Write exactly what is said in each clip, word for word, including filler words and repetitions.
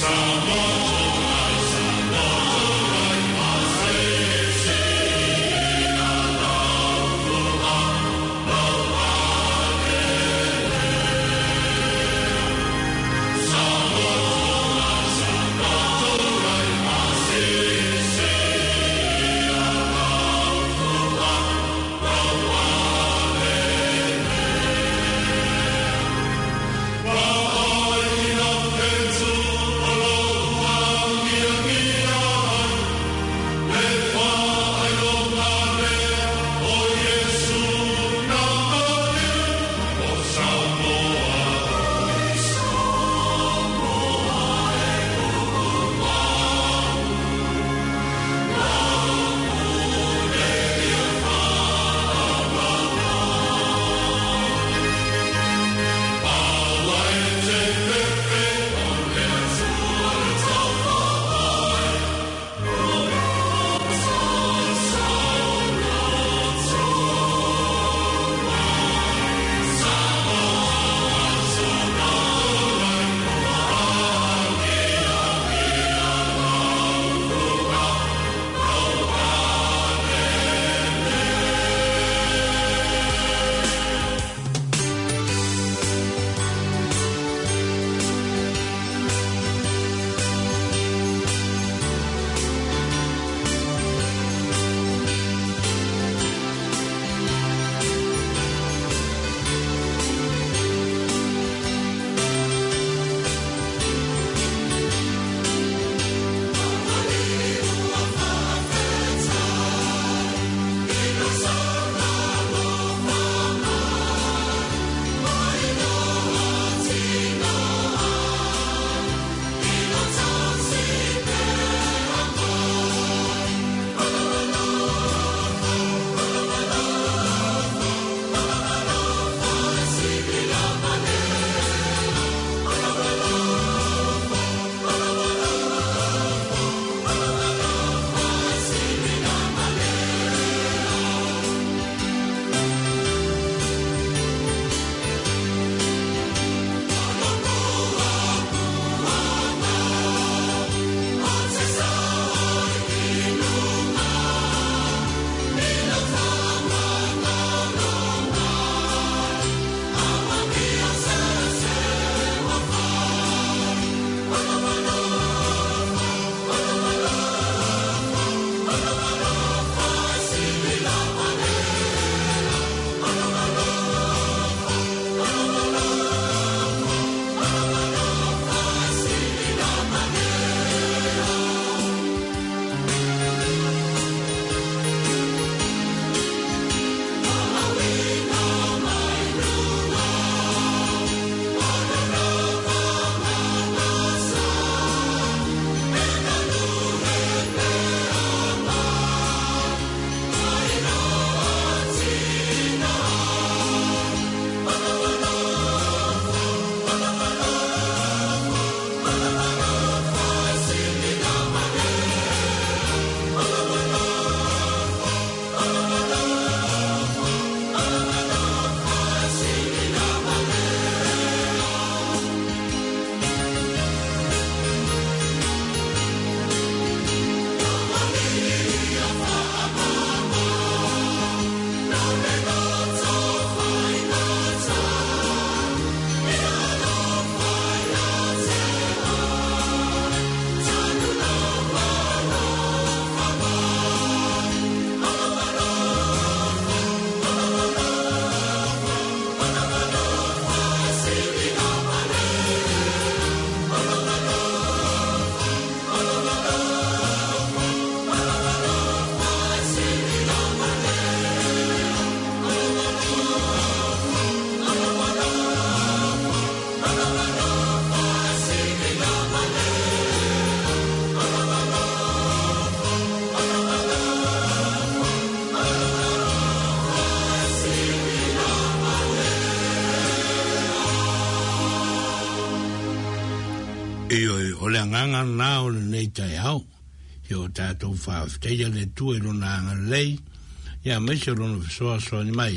o le nganga na o le nei tai au he o tātou whaafitea le tue rona anga lei ia mese rona soa soa ni mai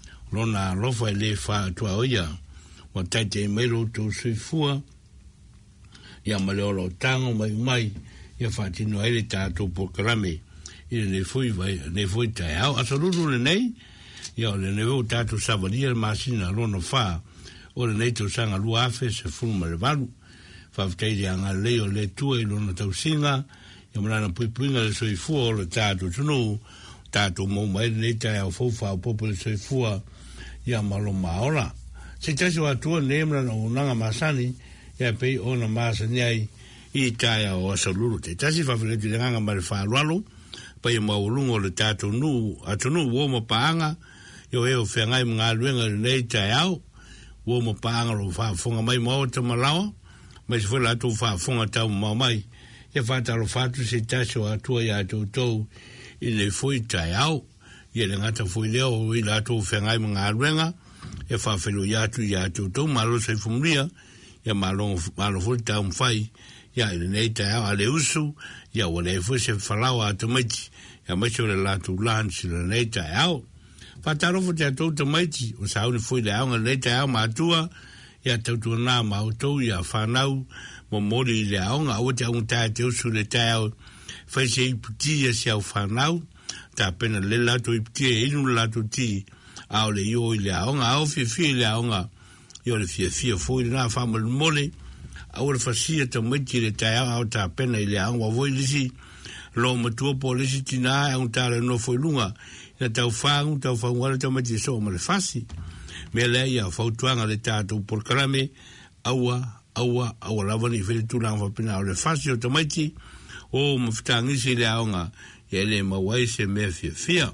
rona lofa le wha atua oia wa taite mero tō sui fua ia maleolo tango mai mai ia fatino ele tato por krame ia ne foi vai ne foi tai au asolulu le nei ia le ne vo tato savalia masina rono fa o le nei to sanga lua afe se fuma le valu fa vtei anga leo le tue lo na tausinga ia mala pui puinga le soi fu le tato tunu tato mo mai nei tai au fo fa popo le soi fu ia malo maola se tasi wa tua nemla na unanga masani ia pei ona masani ai i tai o asolulu te tasi fa vile te nganga male fa lualo pa ia maulungo le tato nu atunu wo mo paanga yo e o fengai mga luenga nei tai au wo mo paanga lo fa fonga mai mo te malawa mai se foi la tu fa fonga tau mo mai e fa ta lo fa tu se tasi o atua ia tu tou i le foi tai au ia le ngata foi leo i la tu fengai mga luenga e fa felu ia tu ia tu tou malo se fumria ia malo malo foi tau mfai ia le nei tai au ale usu ia wale foi se falawa atu maiti ia mai se le la tu lansi le nei tai au fataro fo te tau te maiti o sa uni foi le au nei tai au matua ia tau tu na ma auto ia whanau mo mori le au nga o te au tai te usu le tai au fai se iputi ia se au whanau ta pena le lato iputi e inu lato ti au le io i le au nga au fi fi le au nga io le fia fia foi na whamu le mole au le fasia te maiti le tai au au ta pena i le au wa voi lisi lo matua po lisi tina au ta le no foi lunga na tau whaangu tau whaangu ala tau maiti so ma le fasi me le ia fautuanga le tātou por karame aua aua aua lavani whele tūranga whapina o le fasi o tamaiti o mawhitangisi le aonga ia le mawai se mea fia fia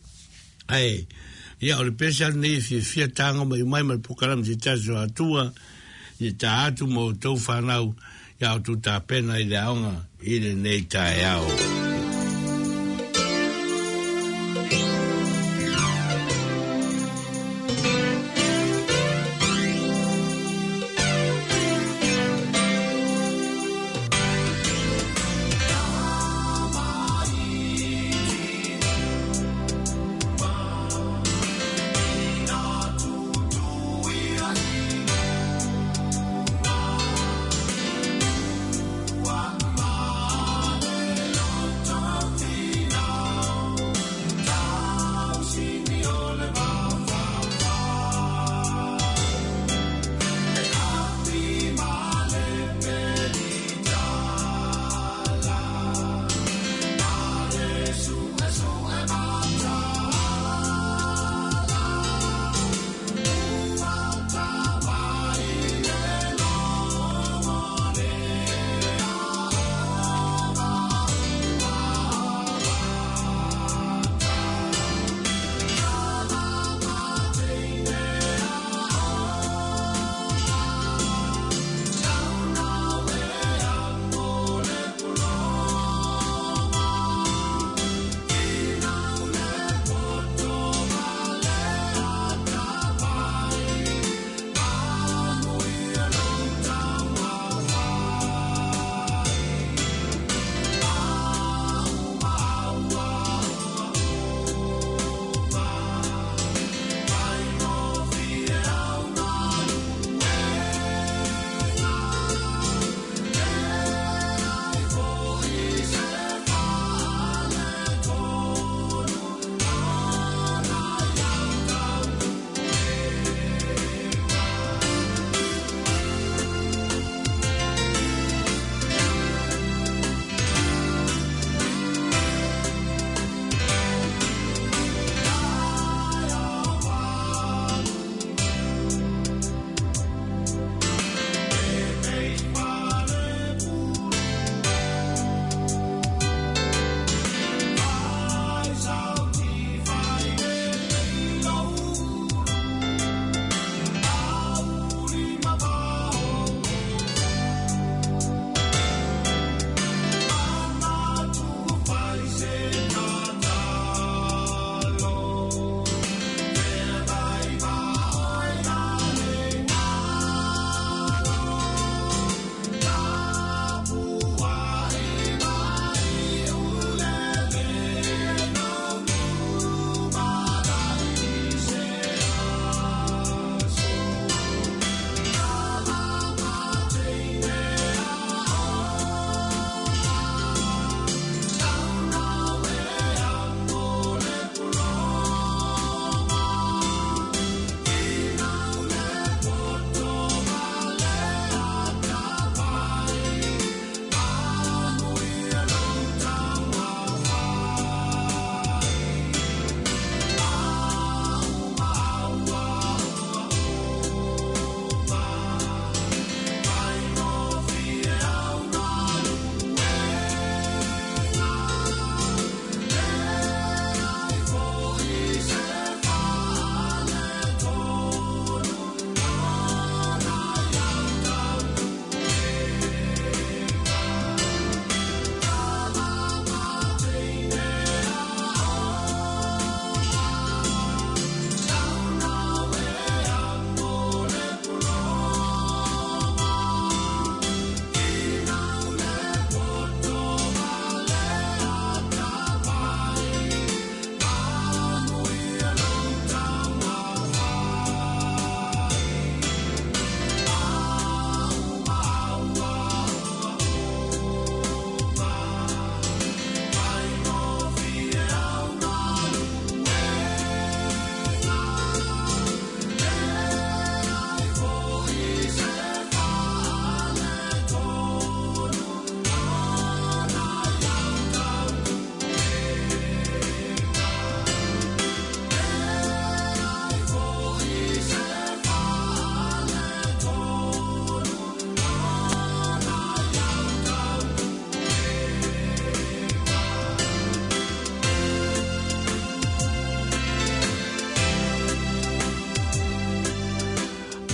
ai ia o le pesa nei fia fia tanga mai mai mai por karame se taso atua i ta atu mo tau whanau ia o tu ta pena i le aonga i le nei tae ao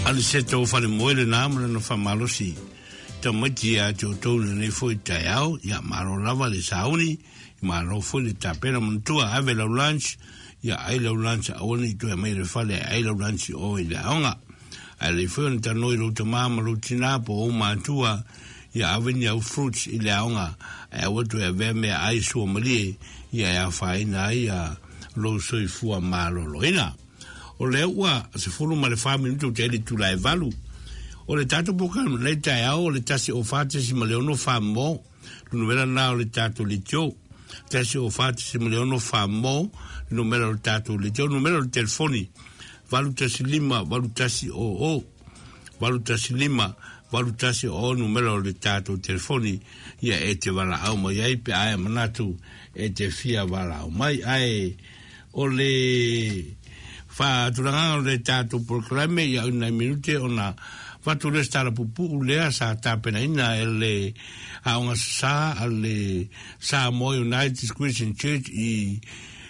Ale se tau whare moere nā mara na whamalosi. Ta mati a tau tau na nei fwoi tai au, ia maro lava le sauni, i maro fwoi le tapena mantua ave lau lunch, ia ai lau lunch a ona i tue mai le whale ai lau lunch o i le aonga. Ai le fwoi na tanoi lau ta mama lau tina po o mātua, ia aveni au fruits i le aonga, ai awatu e vea mea ai sua malie, ia ea whaina ai a lau soi fua malo loina. O le ua se fulu ma le fa minuto te ele tu la evalu o le tato poka le tai au le tasi o fate si ma le ono fa mo no vela na o le tato le tio tasi o fate si ma le ono fa mo no mera o tato le tio no mera o telefoni valu tasi lima valu tasi o o valu tasi lima valu tasi o no mera o le tato telefoni ia e te vala au ma ia pe ai manatu e te fia vala au mai ai o le fa turanga le tato proclame ya una minute ona fa tu restare pupu le sa tapena ina ele a una sa ale sa mo United Christian Church i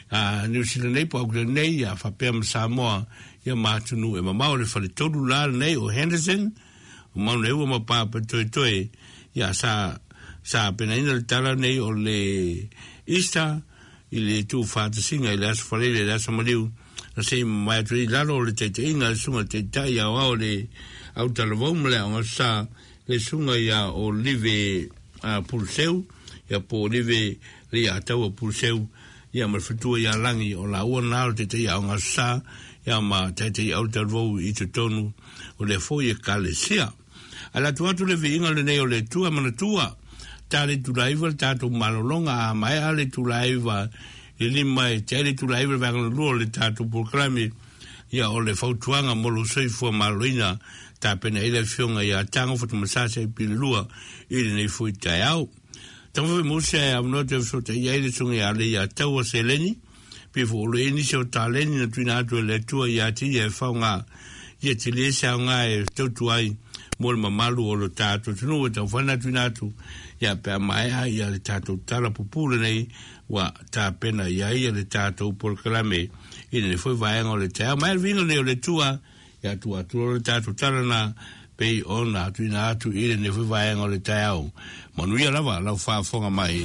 a New Zealand nei po nei ya fa pem sa mo ya matunu e mama le fa le todo la nei o Henderson mo ne o ma pa to to ya sa sa pena ina le tala nei o le Easter ile tu fa te singa ile as fa le le as mo na se mai tu lalo le te te inga sunga te tai a o le au talo mle o sa le sunga ya o live a pulseu ya po live le a tau pulseu ya ma fitu ya langi o la o na te te ya o sa ya ma te te au talo i te tonu o le fo ye kalesia ala tu atu le vinga le nei o le tua mana tua tale tu laiva tato malolonga mai ale tu laiva ili mai tele tu laiva vanga lo le tato proclame ya o le fautuanga mo lo sei fu maloina ta pena ile fionga ya tango foto masasa pilua ile nei fu tai au tango mo se am no te so te ya ile sunga ya le ya tawa seleni pe fu lo ini so taleni na tuina to le tua ya ti e faunga ye ti le sa nga e to tuai mo le mamalu o lo tato tunu ta fana tuina tu ya pe mai ya le tato tala pupule nei wa ta pena ia ia le tatou proclame ina le foi vaenga o le tea mai vinga le o le tua ya tua tua le tatou talana pei ona atu ina atu ina le foi vaenga o le tea au manuia lava lau whaafonga mai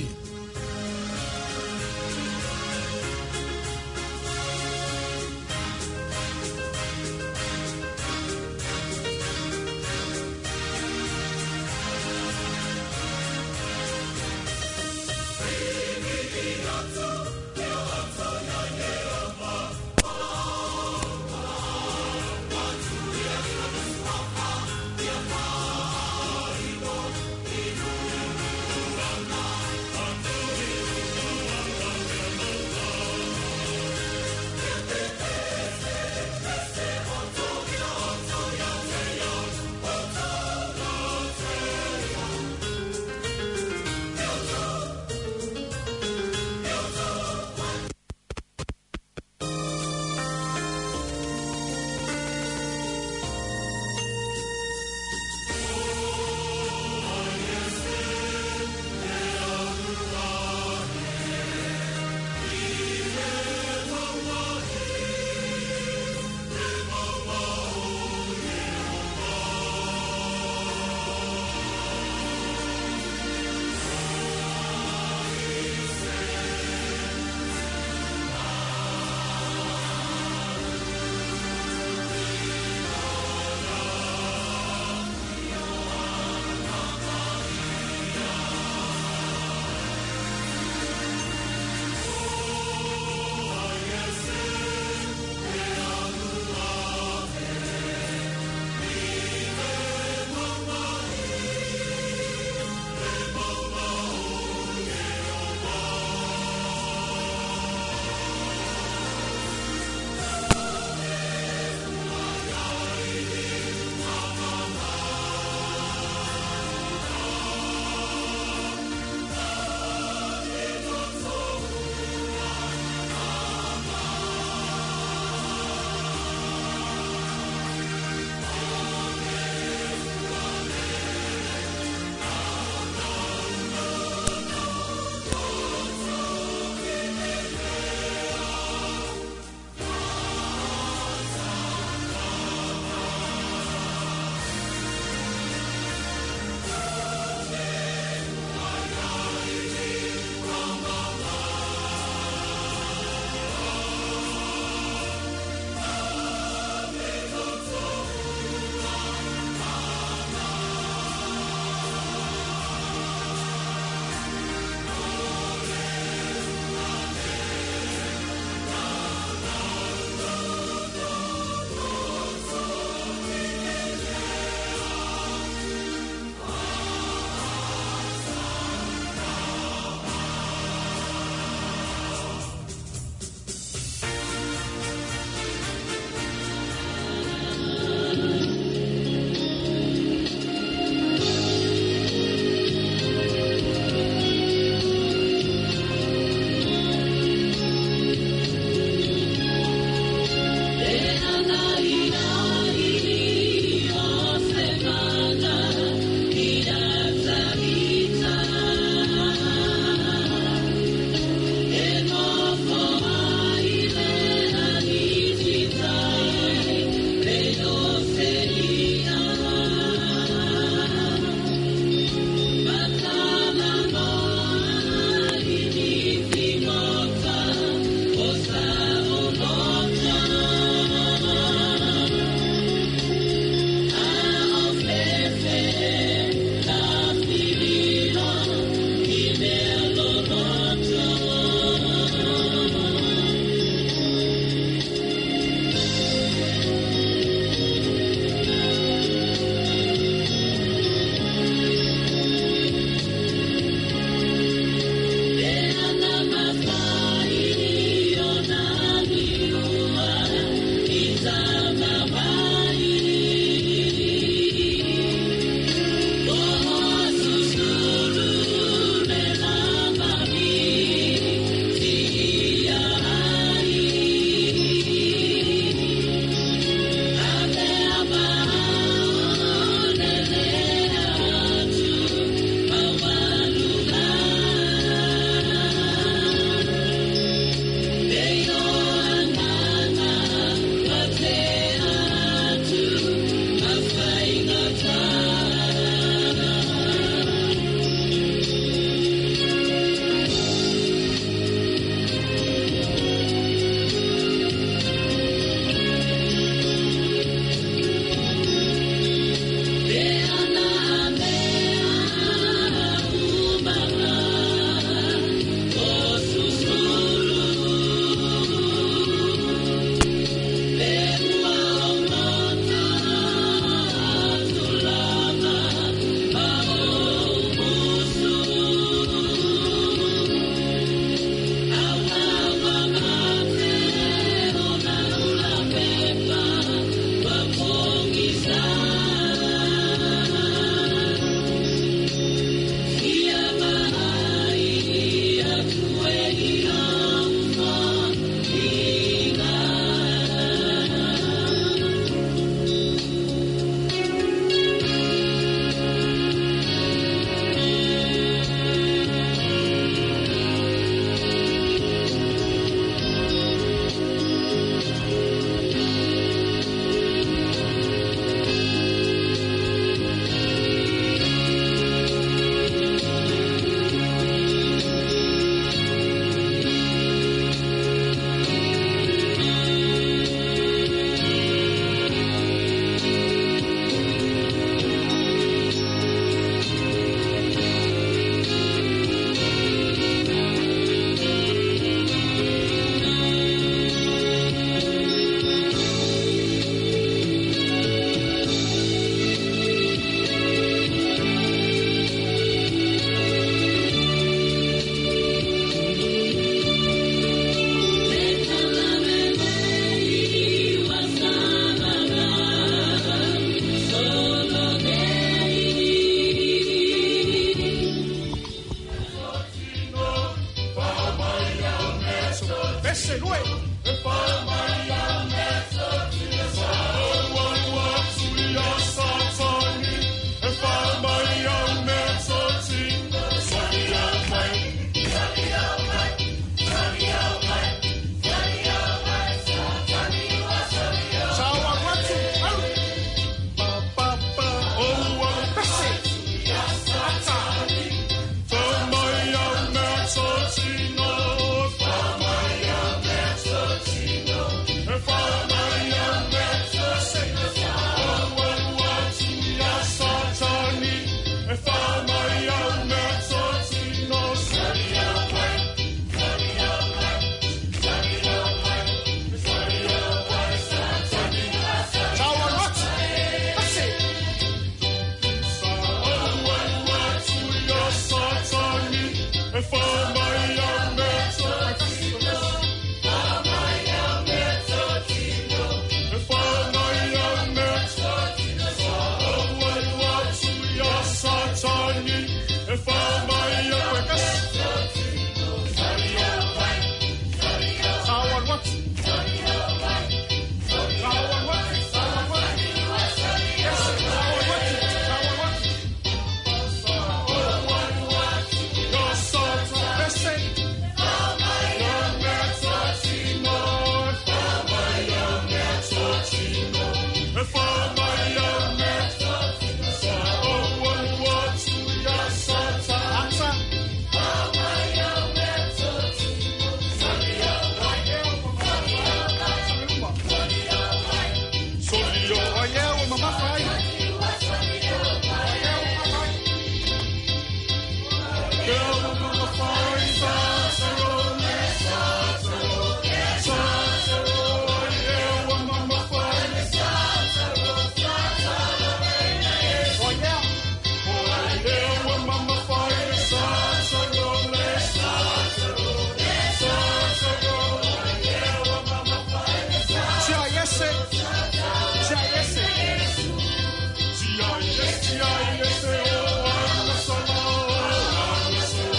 G I S, G I S, oh, I'm a solo.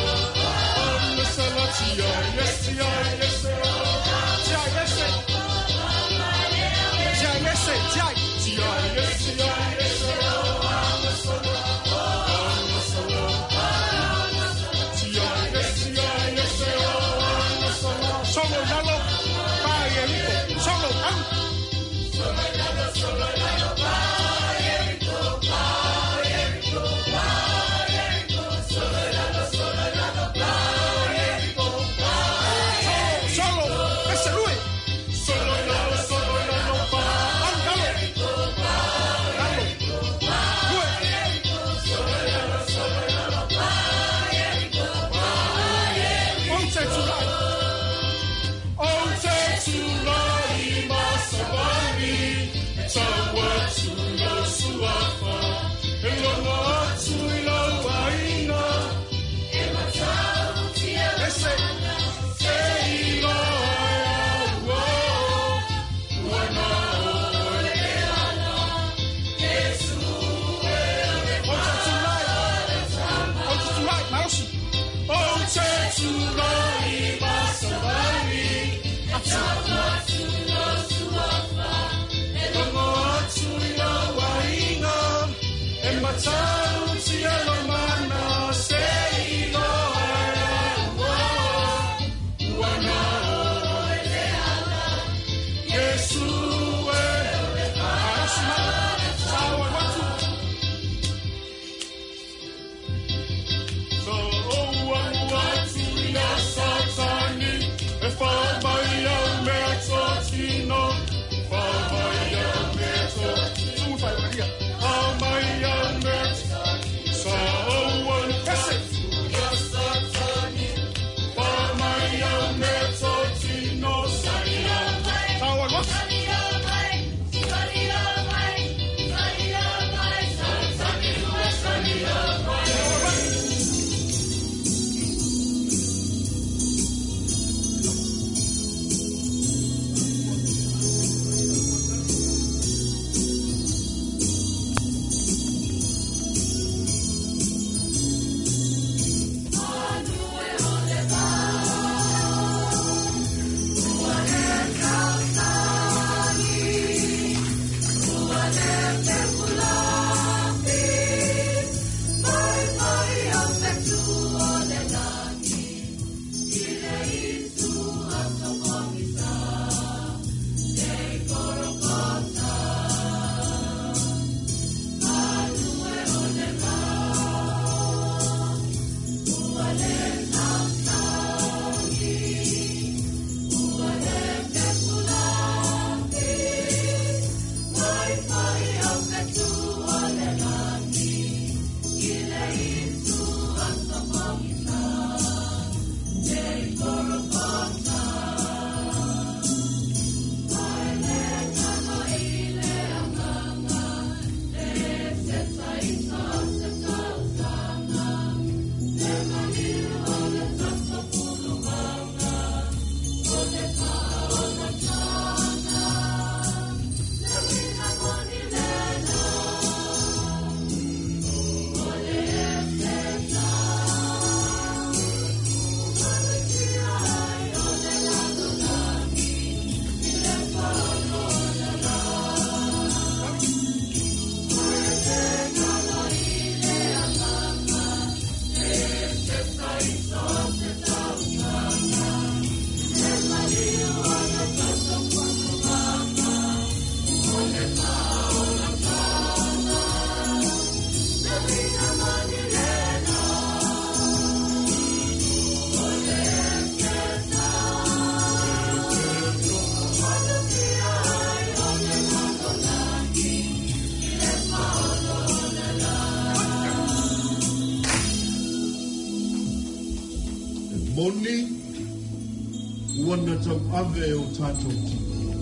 Moni, wana tau ave o tātou ki.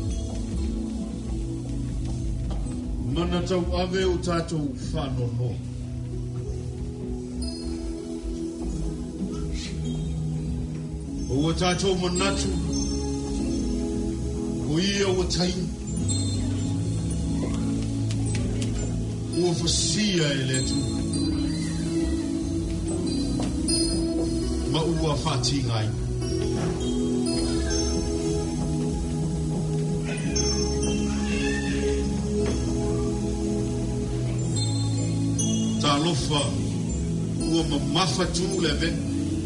Mana tau ave o tātou whanono. O tātou manatu, o ia o tainu. O fasia e le tu. Ma ua whati ngai. Tā lofa ua ma mawhatu le ven.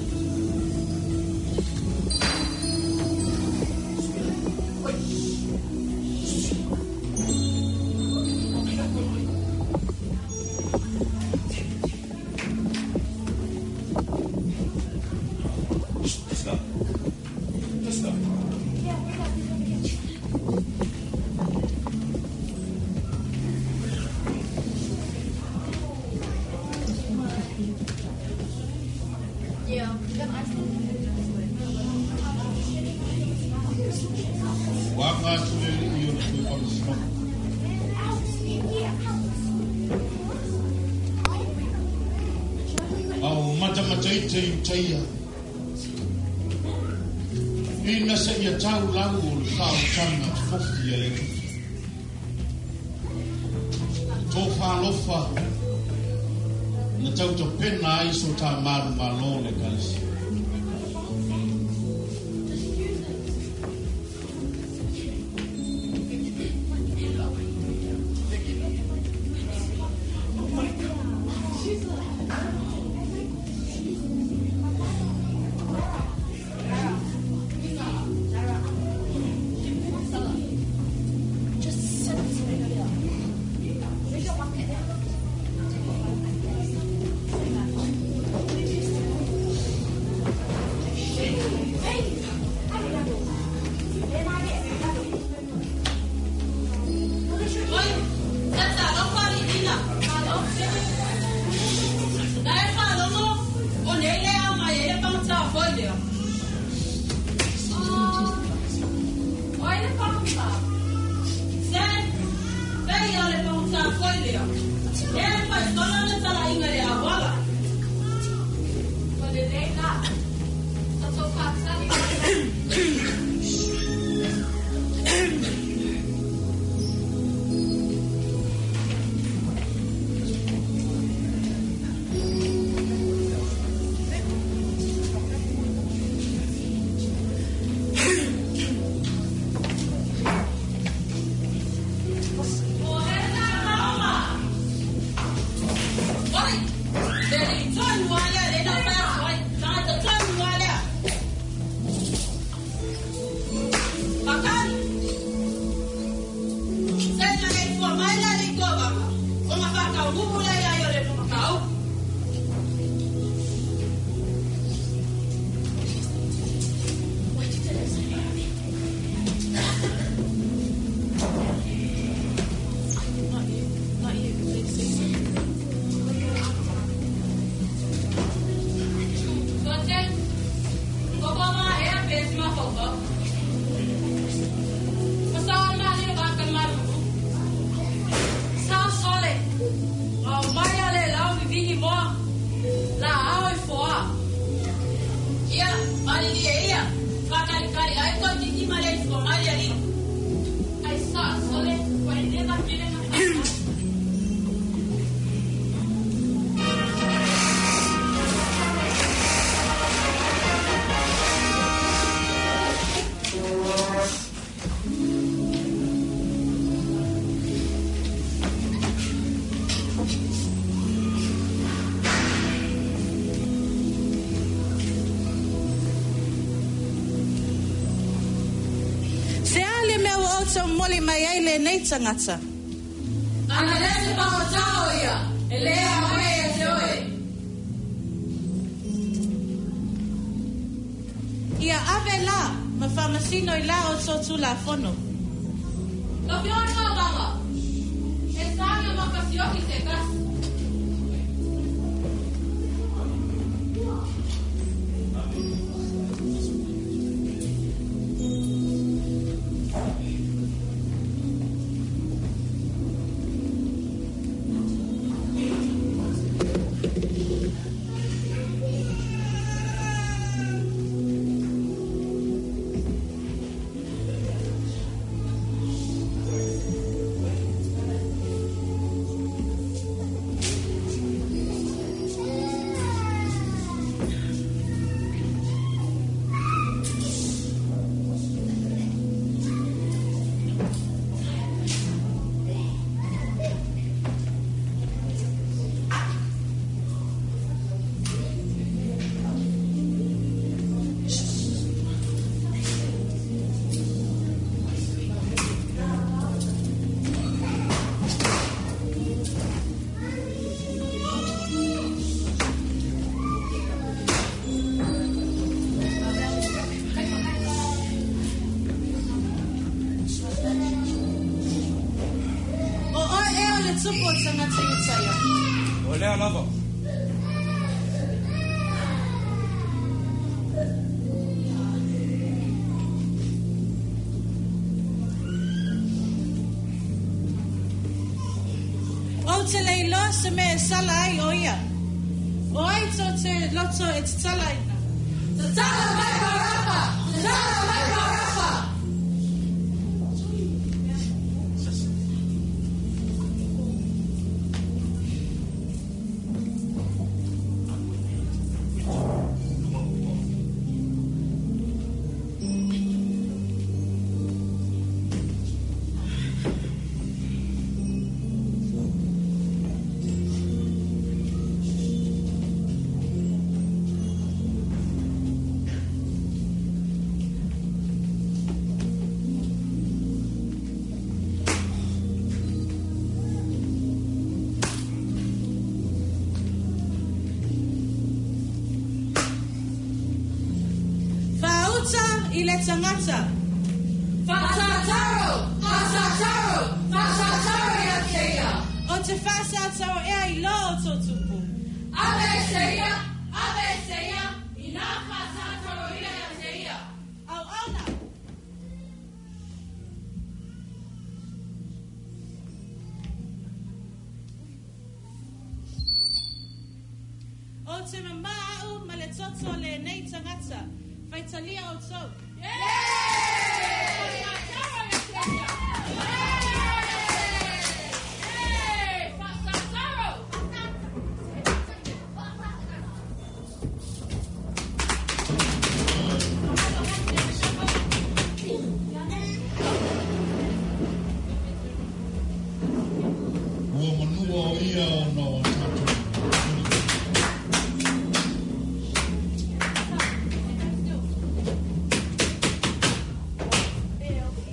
Taia ina se ia tau lau o le whao tanga fofi e le tō whalofa na tau ta pena ai so tā maru malo le kalisi Mole mai ai le nei tangata. Ana lese pa o tau ia. Ele a mai e te oe. Ia ave la, ma famasino i la o sotu la fono. Lo pior no baba. E sabe ma pasio ki se kas. o tangata i taia. O lea lava. O te leilo se me e sala ai o ia. O ai to te loto e te tala ina. Te tala mai karapa! Te tala mai karapa! I le tangata. Whakataro! Whakataro! Whakataro ia teia! O te whasataro ea I lo o tō tupu. Awe seia! Awe seia! I nā whakataro ia teia! Au ana. O te mama au ma le toto le nei tangata. Faitalia o tō. Ua manua o ia o no tatu. Bill.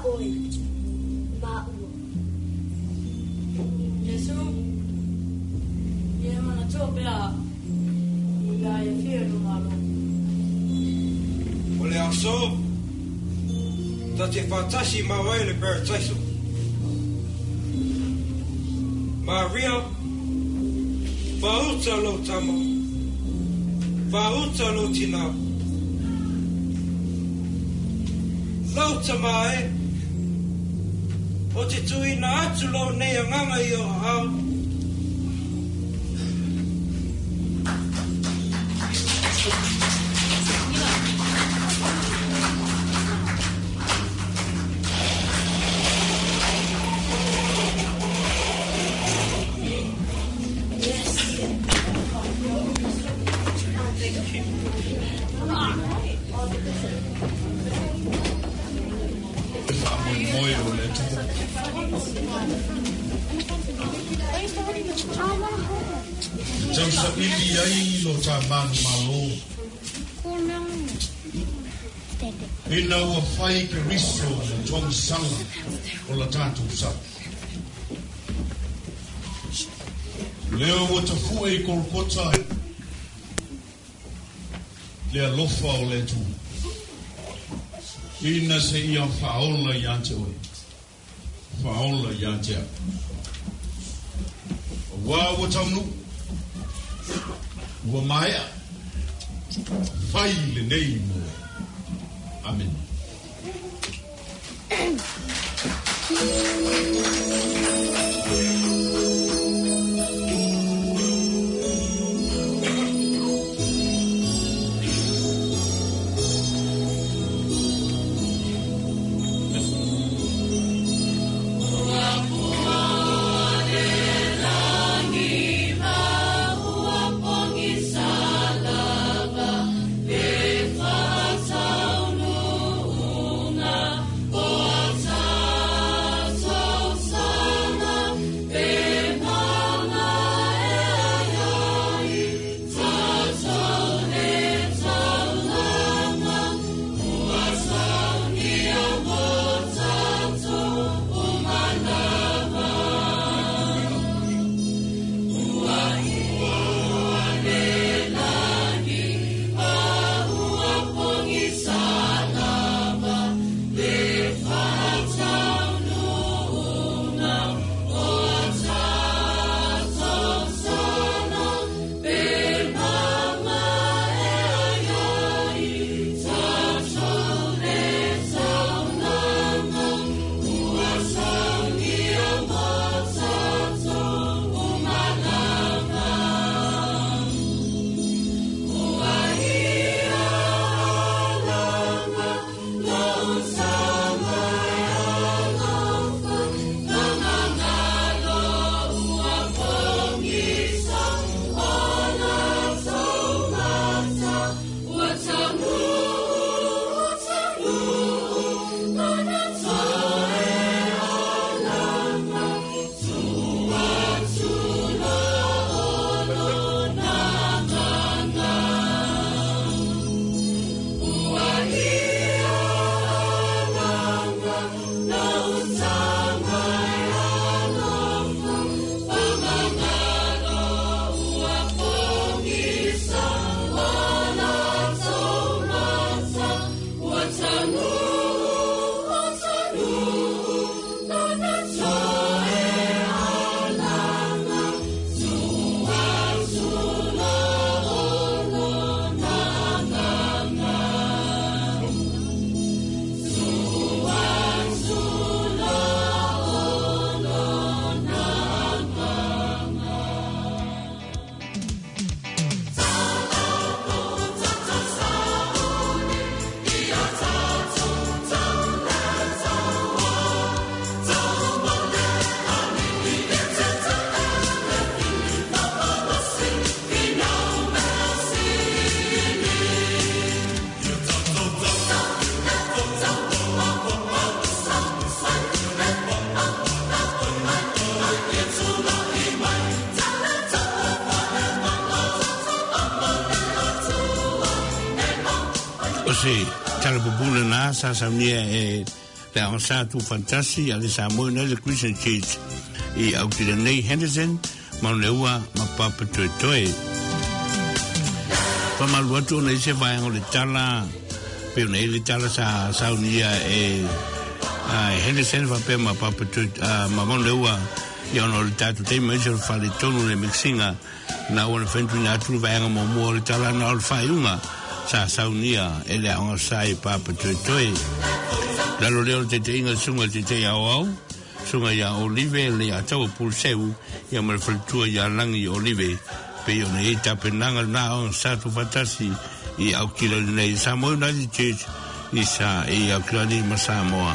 oi. Ma ua. Yesu. Ye mana topea. Ya ye fiero malo. Ole aso. Dat je fantasie maar wel per tijdsel. Maria, Bauta lo tamo, Bauta lo tina, lo tamae, o te tui na atu lo nei anganga i o hao. Tausa ili ai lo ta manu malo. Ina ua whai ke riso na tong sanga o la tātou sa. Leo o ta fue i kolkota. Lea lofa o le tu. Ina se ia whaola i ante oi. Whaola i ante a. Wa o tamnu. Wa maia. Whai le nei mo. Amen. Se tala bubula na sa sa nia e le on sa tu fantasi ale sa mo na le Christian Church i au ki le nei Henderson ma le ua ma papa toi toi pa ma lua tu nei se vai o le tala pe nei le tala sa sa unia e a Henderson va pe ma papa toi ma mo le ua ia no le tatu te me se fa le tonu le mixinga na o le fentu na tu vai mo mo le tala na o fa unga sa sa unia ele on sai papa toi toi la lo leo te te inga sunga te te au au sunga ya olive le a tau pulseu ya mal faltua ya langi olive pe yo ne ita penanga na on sa tu fatasi i au kilo nei sa mo na di che i sa i au kilo ni masamoa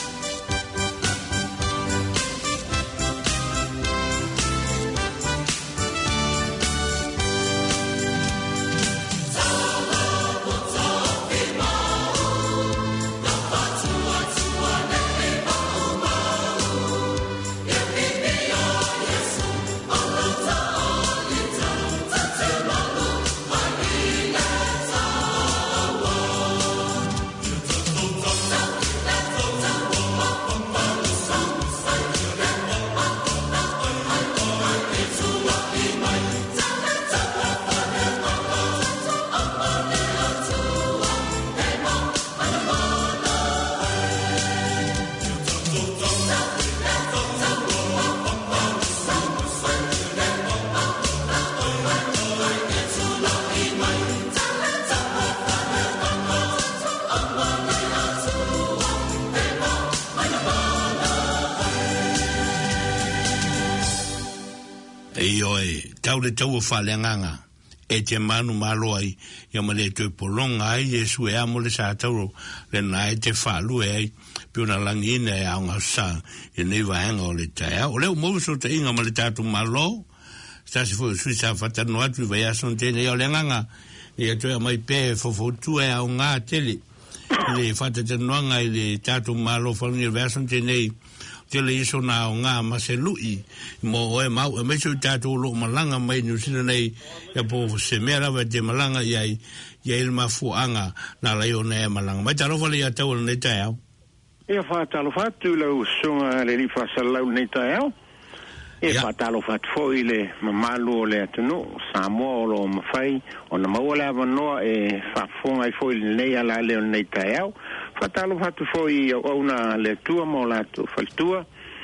le tau whalenganga e te manu malo ai ia ma le tue polonga ai Yesu e amo le sa tauro le na e te whalu e ai pio na langina e aunga sa e nei vaenga o le tae o leo mouso te inga ma le tatu malo stasi fo sui sa whatano atu i vai ason tene ia o le nganga e a tue mai pe fofotu e au ngā tele le whatatanoanga i le tatu malo whalungi vai ason tene te le iso na o ngā maselui mo oe mau e meso tātou lo malanga mai nusina nei e po se mea rawa te malanga iai iai le mafuanga na lai o nei malanga mai taro wale ia tau nei tae au ia whātalo whatu lau sunga le li whasalau nei tae au e whātalo whatu fo i le mamalu o le atunu Samoa o lo mawhai o na maua le avanoa e whafunga i fo i nei ala leo nei tae au fatalo fatu foi o una le tua mo la tu faltua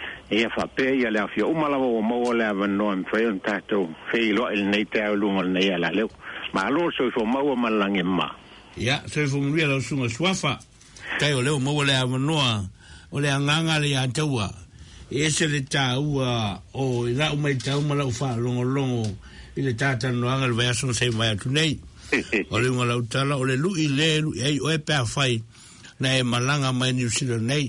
e fa pe ia le afio uma la mo mo le avano am foi un tato fei lo el nei te lungo nei ala le ma lo so so mo ma lange ma ya so fo mria lo sunga swafa tai o le mo le avano o le anganga le atua e se le taua o ila uma tau ma la fa longo longo ile tata no anga le verso se vai tu nei o le ngola utala o le lu ile ai o e pa fai na e malanga mai New Zealand nei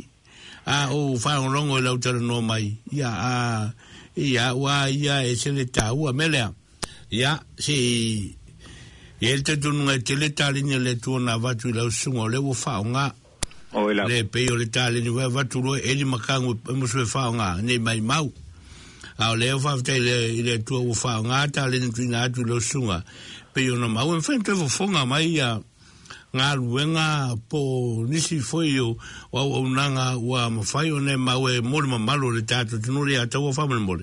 a o whaongongo e lautara no mai ia a ia wa ia e se le tau a melea ia si e el te tununga e te le talini le tuona vatu i lau sunga o le wo whaonga le peo le talini wa vatu roe e li makangu e musu e whaonga nei mai mau a o leo whaftai le le tua wo whaonga talini tuina atu i lau sunga peo na mau e whaintu e wafonga mai ia ngā ruenga po nisi foi o au au nanga ua mawhai o ne maue mori mamalo le tātou tunuri a tau o whamane mori.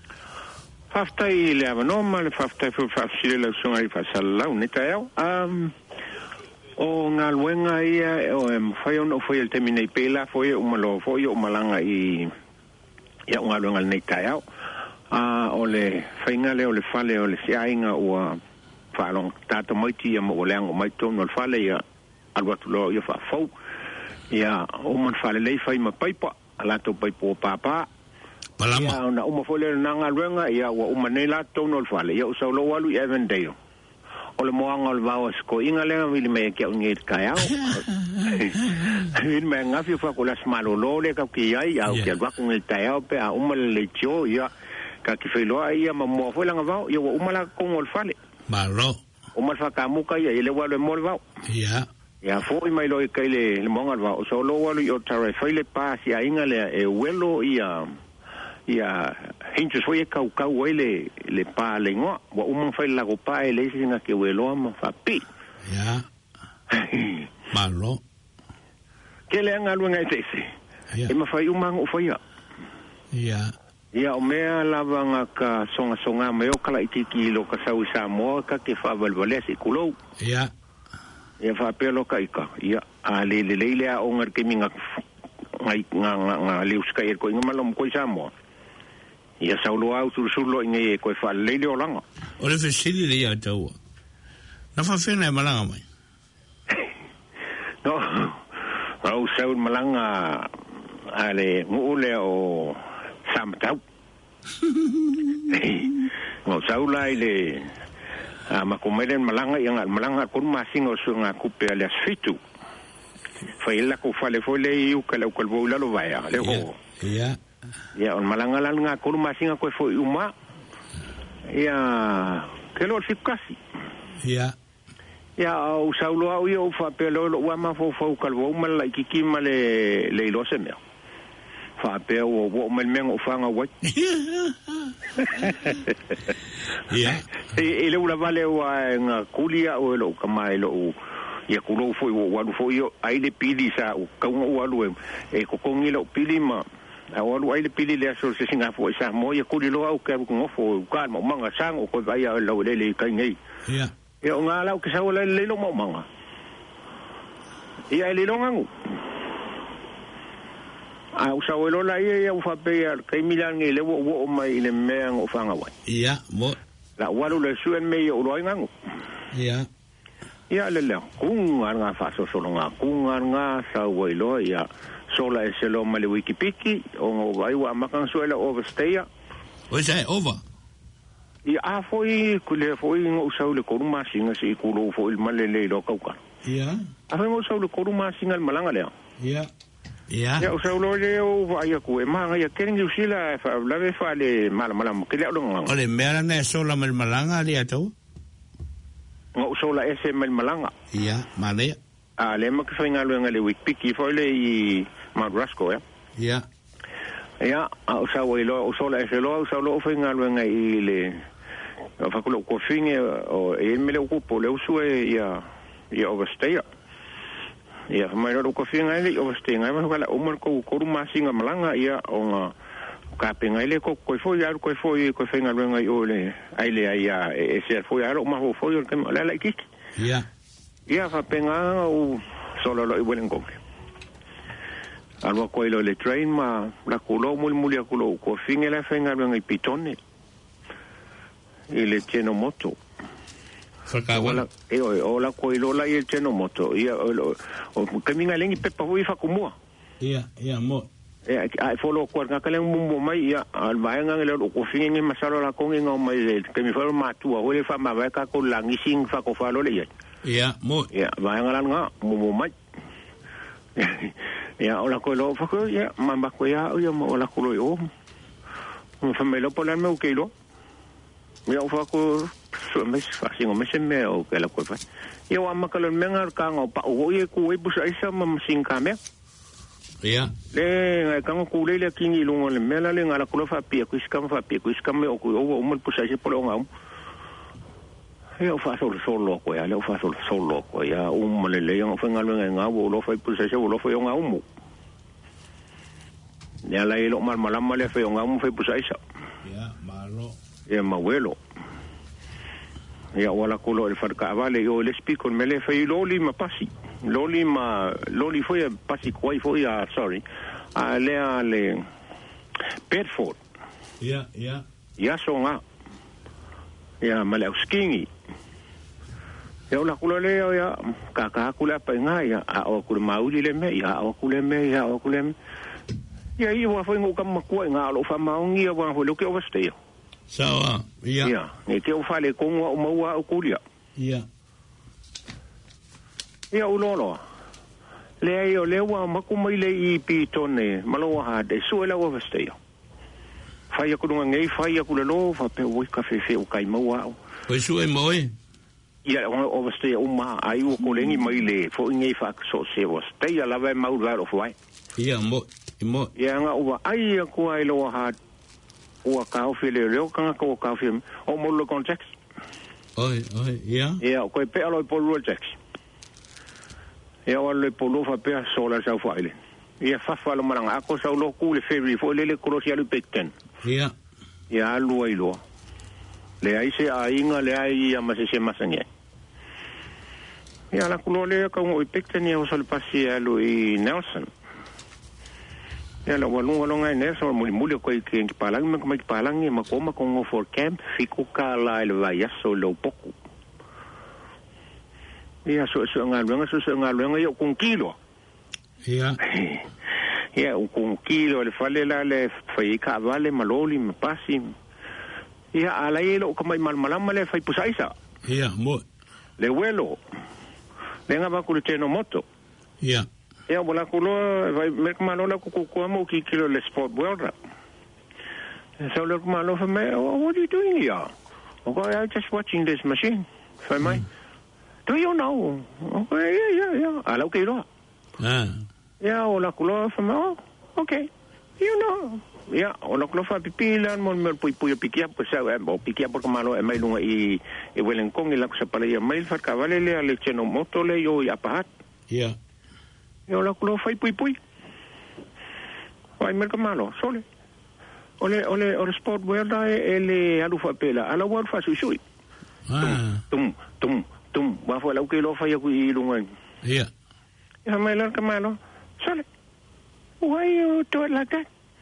Whaftai le awanoma le whaftai fu whafsire lau sunga i whasalau ne tae au. Um, o ngā ruenga ia o e mawhai o no foi el temine i pēla foi o malo foi o malanga i ia o ngā ruenga le ne tae au. Uh, o le whainga le o le whale o le siainga ua falong tata maiti ya mo leang o mai tono al fale ya alwatu lo ya fa fo ya o man fale lei fai ma paipa ala to paipo papa palama ya na o mo fole na nga luenga ya o manela tono al fale ya o so lo walu even day o le moanga al vaos ko inga le mi me ke un et ka ya min me nga fi fa ko las malo lo le ka ki ai ya o ke va con el taeo pe a o mal le cho ya ka ki fe lo ai ya mo fo la nga va ya o mala con al fale malo o mal fa ka muka ya le walo mo va ya ya fo i mai lo i kai le le monga va so lo walo i o tare fa le pa si a inga le e welo ia ia hinchos foi ka ka wele le pa le ngo wa o mon fa la go pa e le singa ke welo ma fa pi ya malo ke le anga lu ngai tese Ia. E mawhai umang o whaia. Ia. Ia o mea lava ka songa songa meo kala ikiki lo ka sau Samoa ka ke whavalwale si kulou. Ia. Ia whapea lo ka ika. Ia a le le leile a ongar ke minga ngai nga nga leu skai ko inga malom ko Samoa. Ia saulo au surusulo inge ko fa leile o langa. O le fesili le ia tau. Na fa fena e malanga mai. No. Au sau malanga ale ngule o samtau. Ngo sau lai le a makomelen malanga yang malanga kun masing o sunga kupe alias fitu. Faila ko fale fole iu kala ko bola lo vai ale ho. Ia. Ya on malanga la nga kun masing ko fo uma. Ya kelo fikasi. Ia. Ya o saulo au yo fa pelo lo wa ma fo fo kalbo mal la kiki male le lo se me. Fa pe o o mal men o fanga wa. Ia. E le ula vale wa nga kulia o lo kama lo ia kulo fo o wa fo yo ai le pili sa o ka o alu e ko kongi lo pili ma a o alu ai le pili le so se singa fo sa mo ia kuli lo au ka ko fo ka mo manga sang o ko vai lo le le ka ngai. Ia. Ia o ngā lau ke sau le le lo mo manga. Ia le lo ngangu. A o sau lo la ia ia o fa pe ia kai milan nge le wo wo mai le mea o fanga wai. Ia, mo. La walu le suen me o lo ngangu. Ia. Ia le le kunga nga fa so so nga kunga nga sa wai lo ia sola e se lo ma le wikipiki o ngo vai wa makan suela overstay. O sai over. Ia a foi kule foi ngo sau le koruma singa si kulo foi male le lo kauka. Ia. A foi ngo sau le koruma singa malanga le. Ia. Ia. Ya o sau lo le o vai ku e manga ia ken ju sila fa la ve fa le mal mal ke le lo ngo. Ole mera na sola mal malanga le ato. Ngo sau la ese mal malanga. Ia, male. A le ma ke fa ngalo ngale wik piki foi le i Madrasco ya. Ia. Ya, o sau lo o sau la ese lo o sau lo fa ngalo ngai le o fa ko ko finge o e me le ocupo le uso ia ia overstay ia mai ro ko finge ai overstay ngai ma kala o mar ko ko ma singa malanga ia o nga ka penga ile ko ko foi ar ko foi ko finga lo ngai o le ai le ai e se foi ar o ma ho foi que la la kik ia ia fa penga o solo lo i buen ko algo ko lo le train ma la kulo mul mul ya kulo ko finge la finga lo ngai pitone il tiene moto. Wala e o la ko ilo la il tiene moto. Ia o caminga lengi pe pa wi fa kumua. Ia, ia mo. E ai folo ko nga kalen mumbo mai ia al vai nga le ko finge masalo la ko nga mai ke mi fa ma tu o le fa ma va ka ko langi sing fa ko fa lo le ia. Ia, mo. Ia vai nga nga mumbo mai. Ia o la ko lo fa ko ia ma ba ko ia o ia mo la ko lo yo. Mo fa me lo pola me o ke lo. Ia o fa ko so mes fa singo mes me o ke la ko fa. Ia wa ma ka lo menga ka nga pa o ye ku e bu sa isa ma sing ka me. Ia. Le ngai ka ko le le kingi lungo le mela le ngala ko fa pia ku iskam fa pia ku iskam me o ku o mo pu sa se po nga. Ia o fa so so lo ko ia le o fa so so lo ko ia o mo le le nga fa nga lo nga o lo fa pu sa se o lo fa nga o mo. Ia la ilo mal malama le fa nga mo fa pu sa isa. Ia, malo. Ia mawelo. Ia wala kulo el farka vale yo le speak con mele fai loli ma pasi. Loli ma loli foi pasi kwai foi a sorry. A le a le Bedford. Ia, ia. Ia songa. Ia male skingi. Ia wala kulo le ia ka ka kula pa nga ia a o kulo mauli le me ia o kulo me ia o kulo me. Ia i wa foi ngokam ko nga lo fa maungi wa ho lo ke overstay. Sawa, ia. Ia, ni te o fale konga o maua o kulia. Ia. Ia ulolo. Le ai o le wa makumai le i pitone, malo ha de suela o vesteo. Fai ku ngai fai ku le lo fa pe o ka fe fe o kai maua. O su e moi. Ia o vesteo uma ai o ko lengi mai le fo ngai fa so se o stay la va mau la o foi. Ia mo, mo. Ia nga o ai ku ai lo ha o ka o fele le o ka ko ka film o mo lo context. Oi, oi, ia. Ia ko pe alo po lo text. Ia o le polo fa pe sola sa faile. Ia fafa lo maranga ako sa ulo ku le ferry fo le le korosi alu pekten. Ia. Ia alu ai lo. Le ai se a inga le ai a mase se masange. Ia la kulo le ka ngoi pekten ia o sol pasi alu i Nelson. Ia la walunga longa i Nelson muli muli ko i ki palang me ko mai palang i makoma ko ngo for camp fiku ka la le vai aso lo poku. Ia so so ngaluanga so so ngaluanga yo kung kilo. Ia. Ia kung kilo le fale la le fai ka vale maloli me pasi. Ia ala ilo ka mai malmalama le fai pusaisa. Ia mo. Le welo. Le nga ba ku le teno moto. Ia. Ia bola kulo vai merk malola ku ku mo ki kilo le sport world. So look malo for me. Oh, what are you doing here? Oh, I'm just watching this machine. For me. Do you know? Okay, yeah, yeah, yeah. Ala okay lo. Ah. Yeah, ola kulo for me. Oh, okay. You know. Yeah, ola kulo fa pipilan mon mel pui pui pikia po sa mo pikia por malo e mai lunga i e welen kong ila sa pala ia mail fa kavale le ale cheno moto le yo ya pahat. Yeah. Yo la kulo fa pui pui. Vai mer malo, sole. Ole ole ole sport worda ele alu fa pela ala war fa susui. Ah. Tum tum tum wa fa la ke lo fa ya ku i lunga. Yeah. Ya mai lar kamalo. Sole. Why you do it like that?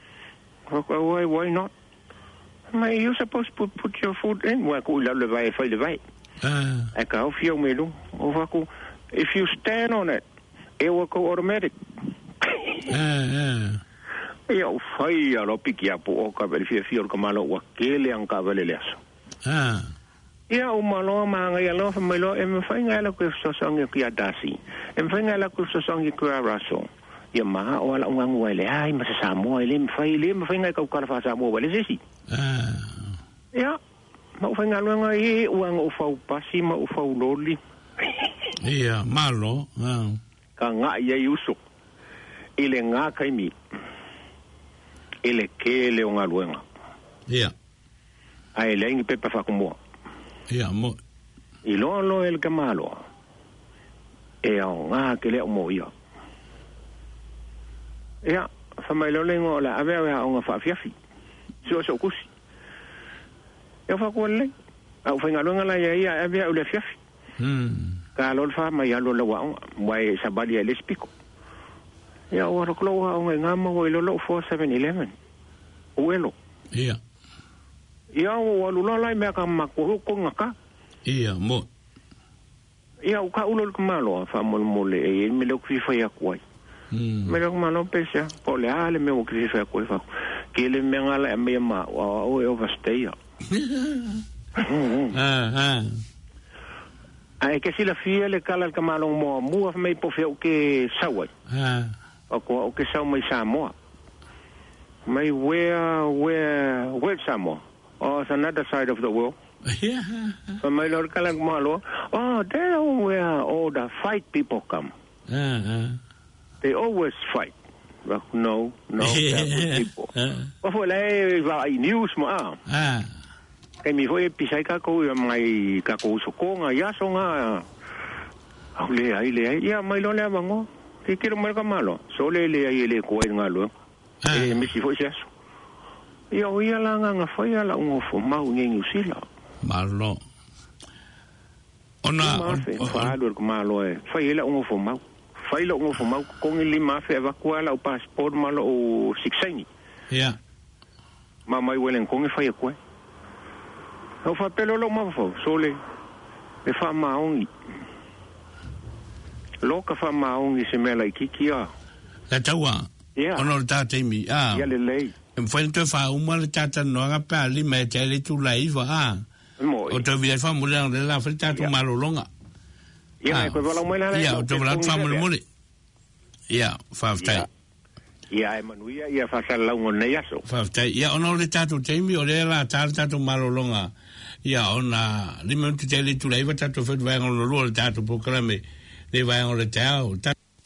Why why not? May you supposed to put, put your foot in? Wa ku la le vai fa le vai. Ah. I ka fio me lu. O fa ku if you stand on it, it will go automatic. Ah, ah. Ia o fai a lo piki apo o ka vele fia fia o ka malo wa kele ang ka vele leso. Ah. Ia o malo maanga ia lo fa malo e me fai ngala ko so songi ki adasi. E me fai ngala ko so songi ko raso. Ia ma o ala unga ngwele ai ma sa mo ele me fai le me fai ngai ka ka fa sa mo vele sesi. Ah. Ia ma fai ngala nga i uang o fa pasi ma o fa loli. Ia malo. Ah. Ka nga ia yusu. Ile nga kai mi. Ele ke le onga luenga. Ia. Ai le ngi pepa fa kumo. Ia mo. I lo lo el kamalo. E o nga ke le mo ia. Ia, fa mai lo le ngola ave ave o nga fa fiafi. So so kusi. Ia fa ko le. Au fa ngaluenga la ia ia ave o le fiafi. Hmm. Ka lo fa mai lo le wa mai sabali le spiko. Ia o ro klo o nga ma o lo lo four seven eleven. Uelo. Ia. Ia o lo lo lai me ka ma ko ko ngaka. Ia mo. Ia o ka ulo ko malo fa mol mole e me lo fi fa ya kwai. Hmm. Me lo malo pesa. O le ale me o ki fa kwai fa. Ke le me ngala me ma o o overstay. Ah, ah. Ai ke sila fia le kala ka malo mo mu fa me po fe o ke sawai. Ah. O ko o ke sa mai Samoa. Mai where where where Samoa? Oh, it's another side of the world. Yeah. So my Lord kalang malo. Oh, there where all the fight people come. Ah, ah. They always fight. But no, no, they're good people. What for le va news mo ah. Ah. Kay mi foi pisay ka ko mai ka ko so ko nga ya so nga. Au le ai le ya mai lo le bango. Ke quiero mal malo. So le le ai le ko nga lo. Eh mi si foi eso. Ia o ia langa nga foi ala un fo mau ngi usila. Malo. Ona Ma fe fa lo ko malo e. Foi ela un fo mau. Foi lo un fo mau con il ma fe va ko ala o passport malo o sixeni. Yeah. Ma mai welen con e foi ko. O fa pelo lo ma fo sole. E fa ma ongi. Lo ka fa ma ongi se mela ikikia. La taua. Yeah. Ono tate mi. Ah. Ya le lei. En fuente fa uma le tata no nga pa li me te le tu lai va. Ah. Mo. O te via fa mo le la fa tata malo longa. Ya ko va la mo la. Ya o te va fa mo mo. Ya, fa fa. Ya Emanuia ia fa sa la un ne yaso. Fa fa. Ya ono le tata te mi o le la tata tu malo longa. Ya ona li me te le tu lai va tata fa va ngolo lo tata po krame. Le va ngolo tao.